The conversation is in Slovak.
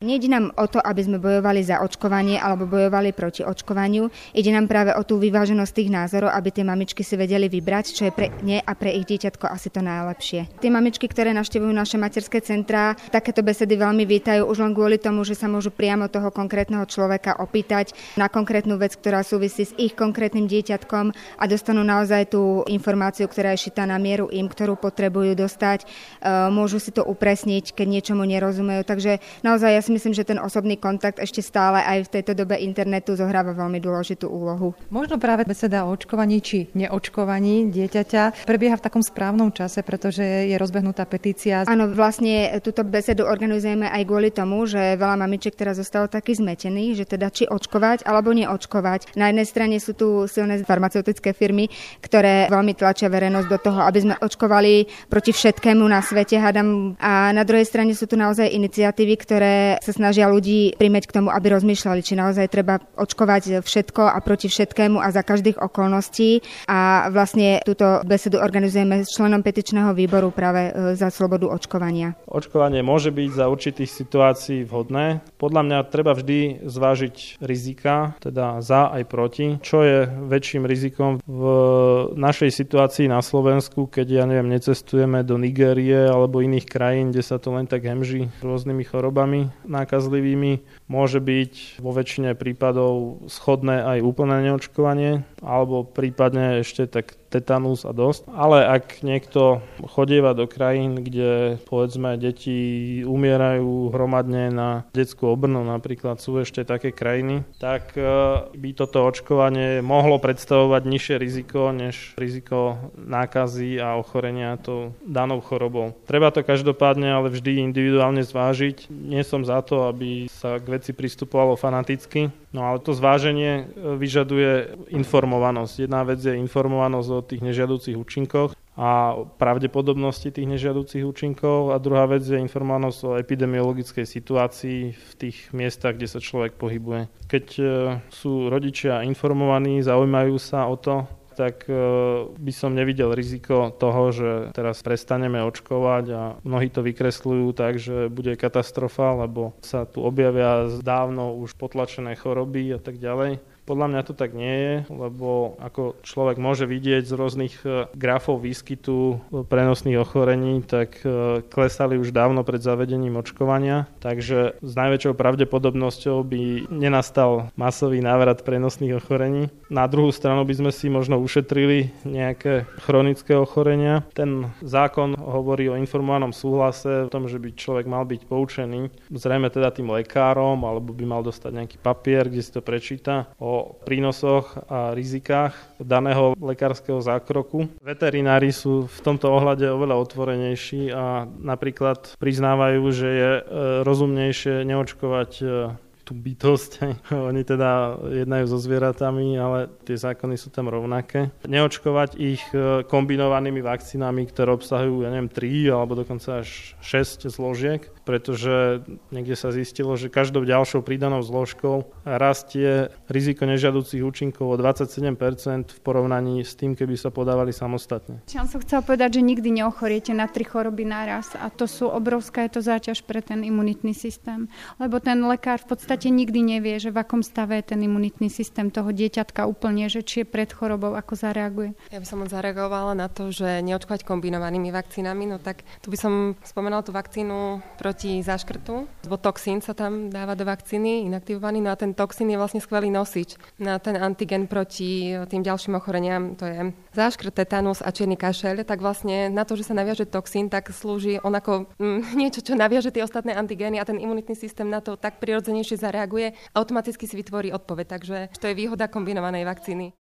Nejde nám o to, aby sme bojovali za očkovanie alebo bojovali proti očkovaniu. Ide nám práve o tú vyváženosť tých názorov, aby tie mamičky si vedeli vybrať, čo je pre ne a pre ich dieťatko asi to najlepšie. Tie mamičky, ktoré navštevujú naše materské centrá, takéto besedy veľmi vítajú už len kvôli tomu, že sa môžu priamo toho konkrétneho človeka opýtať na konkrétnu vec, ktorá súvisí s ich konkrétnym dieťatkom a dostanú naozaj tú informáciu, ktorá je šitá na mieru im, ktorú potrebujú dostať. Môžu si to upresniť, keď niečomu nerozumejú. Takže naozaj ja si myslím, že ten osobný kontakt ešte stále aj v tejto dobe internetu zohráva veľmi dôležitú úlohu. Možno práve beseda o očkovaní či neočkovaní dieťaťa prebieha v takom správnom čase, pretože je rozbehnutá petícia. Áno, vlastne túto besedu organizujeme aj kvôli tomu, že veľa mamičiek teraz zostalo taký zmetený, že teda či očkovať alebo neočkovať. Na jednej strane sú tu silné farmaceutické firmy, ktoré veľmi tlačia verejnosť do toho, aby sme očkovali proti všetkému na svete, hádam. A na druhej strane sú tu naozaj iniciatívy, ktoré sa snažia ľudí primäť k tomu, aby rozmýšľali, či naozaj treba očkovať všetko a proti všetkému a za každých okolností. A vlastne túto besedu organizujeme s členom petičného výboru práve za slobodu očkovania. Očkovanie môže byť za určitých situácií vhodné. Podľa mňa treba vždy zvážiť rizika, teda za aj proti. Čo je väčším rizikom v našej situácii na Slovensku, keď necestujeme do Nigérie alebo iných krajín, kde sa to len tak hemží rôznymi chorobami nákazlivými. Môže byť vo väčšine prípadov schodné aj úplné neočkovanie, alebo prípadne ešte tak tetanus a dosť. Ale ak niekto chodieva do krajín, kde povedzme deti umierajú hromadne na detskú obrnu, napríklad sú ešte také krajiny, tak by toto očkovanie mohlo predstavovať nižšie riziko než riziko nákazy a ochorenia tou danou chorobou. Treba to každopádne ale vždy individuálne zvážiť. Nie som za to, aby sa k veci pristupovalo fanaticky, no ale to zváženie vyžaduje informovanosť. Jedna vec je informovanosť o tých nežiaducich účinkoch a pravdepodobnosti tých nežiaducich účinkov a druhá vec je informovanosť o epidemiologickej situácii v tých miestach, kde sa človek pohybuje. Keď sú rodičia informovaní, zaujímajú sa o to, tak by som nevidel riziko toho, že teraz prestaneme očkovať a mnohí to vykresľujú tak, že bude katastrofa, lebo sa tu objavia dávno už potlačené choroby a tak ďalej. Podľa mňa to tak nie je, lebo ako človek môže vidieť z rôznych grafov výskytu prenosných ochorení, tak klesali už dávno pred zavedením očkovania, takže s najväčšou pravdepodobnosťou by nenastal masový návrat prenosných ochorení. Na druhú stranu by sme si možno ušetrili nejaké chronické ochorenia. Ten zákon hovorí o informovanom súhlase, o tom, že by človek mal byť poučený, zrejme teda tým lekárom, alebo by mal dostať nejaký papier, kde si to prečíta o prínosoch a rizikách daného lekárskeho zákroku. Veterinári sú v tomto ohľade oveľa otvorenejší a napríklad priznávajú, že je rozumnejšie neočkovať tú bytosť. Oni teda jednajú so zvieratami, ale tie zákony sú tam rovnaké. Neočkovať ich kombinovanými vakcínami, ktoré obsahujú, 3 alebo dokonca až 6 zložiek, pretože niekde sa zistilo, že každou ďalšou pridanou zložkou rastie riziko nežiaducich účinkov o 27% v porovnaní s tým, keby sa podávali samostatne. Ja som chcela povedať, že nikdy neochoriete na 3 choroby naraz a to sú obrovská je to záťaž pre ten imunitný systém, lebo ten lekár v podstate nikdy nevie, že v akom stave je ten imunitný systém toho dieťatka úplne, že či je pred chorobou, ako zareaguje. Ja by som zareagovala na to, že neočkovať kombinovanými vakcínami, no tak tu by som spomenula tú vakcínu proti záškrtu. Toxín sa tam dáva do vakcíny, inaktivovaný, no a ten toxín je vlastne skvelý nosič na ten antigen proti tým ďalším ochoreniam, to je záškrt, tetanus a čierny kašeľ, tak vlastne na to, že sa naviaže toxín, tak slúži on ako niečo, čo naviaže tie ostatné antigény a ten imunitný systém na to tak prirodzenejšie zareaguje, automaticky si vytvorí odpoveď, takže to je výhoda kombinovanej vakcíny.